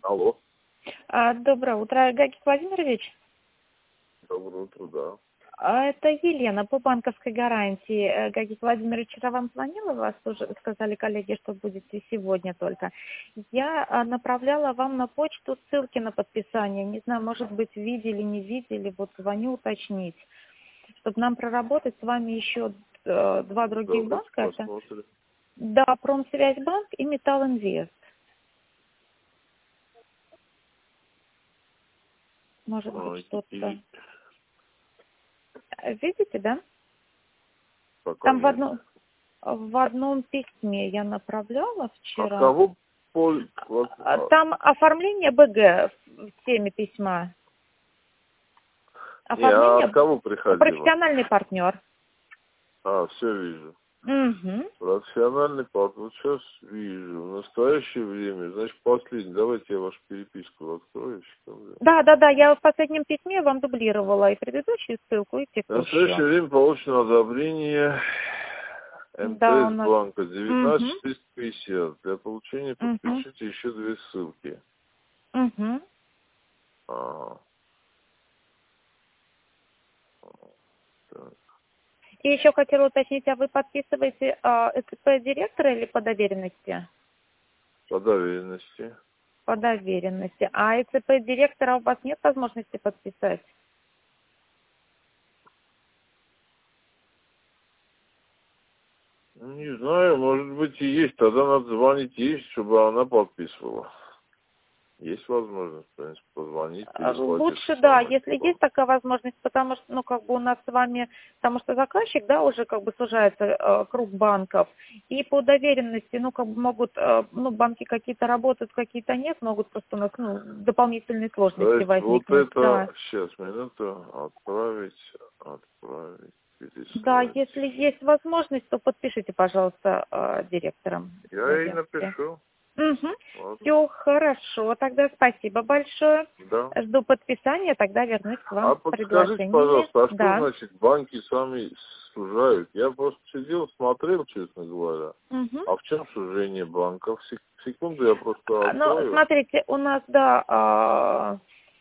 Алло. Доброе утро, Гагик Владимирович. Доброе утро, да. Это Елена по банковской гарантии. Гагик Владимирович, вчера вам звонила, вас уже сказали коллеги, что будете сегодня только. Я направляла вам на почту ссылки на подписание. Не знаю, может быть, видели, не видели. Вот звоню уточнить, чтобы нам проработать с вами еще два других Давайте банка. посмотрим. Да, Промсвязьбанк и Металлинвест. Может быть, что-то. Видите, да? Пока Там нет. в одном письме я направляла От вчера. кого Там оформление БГ в теме письма. от кого приходило? Профессиональный партнер. Все вижу. Угу. Профессиональный партнер. Вот сейчас вижу. В настоящее время, значит, последний. Давайте я вашу переписку открою. Да, я в последнем письме вам дублировала и предыдущую ссылку, и В настоящее время получено одобрение Да, у МТС нас. банка 19450. Для получения подпишите еще 2 ссылки. Угу. Ага. Так. И еще хотела уточнить, а вы подписываете ЭЦП директора или по доверенности? По доверенности. По доверенности. А ЭЦП директора у вас нет возможности подписать? Не знаю, может быть и есть. Тогда надо звонить ей, чтобы она подписывала. Есть возможность, в принципе, позвонить, переслать. Лучше, да, если есть такая возможность, потому что, у нас с вами, потому что заказчик, да, уже сужается круг банков, и по доверенности, могут, банки какие-то работают, какие-то нет, могут просто у нас, дополнительные сложности возникнуть. Вот это, да. сейчас, минуту, отправить, переслать. Да, если есть возможность, то подпишите, пожалуйста, директором. Я ей напишу. Угу. Все хорошо, тогда спасибо большое. Да. Жду подписания, тогда вернусь к вам с Подскажите, предложениями. пожалуйста, что Да. значит банки сами сужают? Я просто сидел, смотрел, честно говоря. Угу. А в чем сужение банков? Секунду, я просто открою. Смотрите, у нас, да,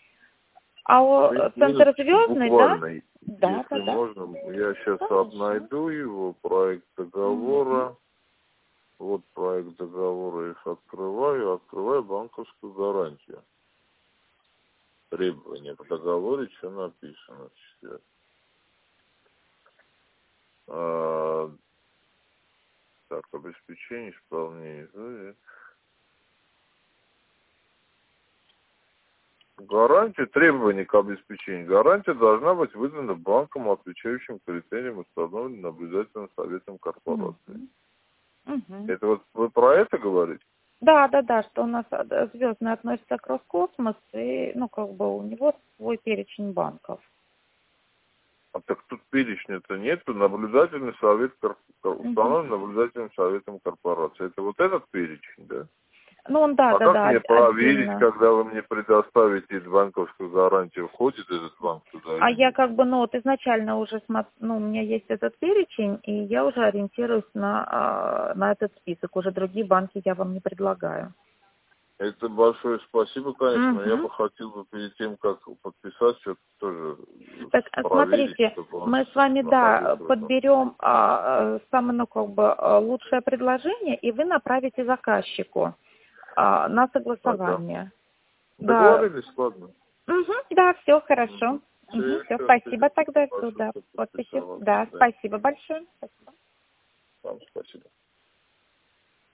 Центр Звездный, буквально, да? Если можно, я сейчас найду его, проект договора. Вот проект договора, их открываю банковскую гарантию. Требования по договору, что написано. Так, обеспечение исполнения. Гарантия, требования к обеспечению. Гарантия должна быть выдана банком, отвечающим критериям, установленным наблюдательным советом корпорации. Это вот вы про это говорите? Да, что у нас Звездный относится к Роскосмос, и, у него свой перечень банков. Так тут перечня-то нету. Наблюдательный совет, установлен наблюдательным советом корпорации. Это вот этот перечень, да? Как мне проверить, отдельно. когда вы мне предоставите банковскую гарантию, входит этот банк туда? Я изначально уже у меня есть этот перечень, и я уже ориентируюсь на этот список. Уже другие банки я вам не предлагаю. Это большое спасибо, конечно, но я бы хотел перед тем, как подписать, что-то тоже проверить. Смотрите, мы с вами, подберем самое, лучшее предложение, и вы направите заказчику на согласование. Договорились, ладно. Да, все хорошо. Все, спасибо тогда. Подписи. Да, спасибо большое. Спасибо. Вам спасибо.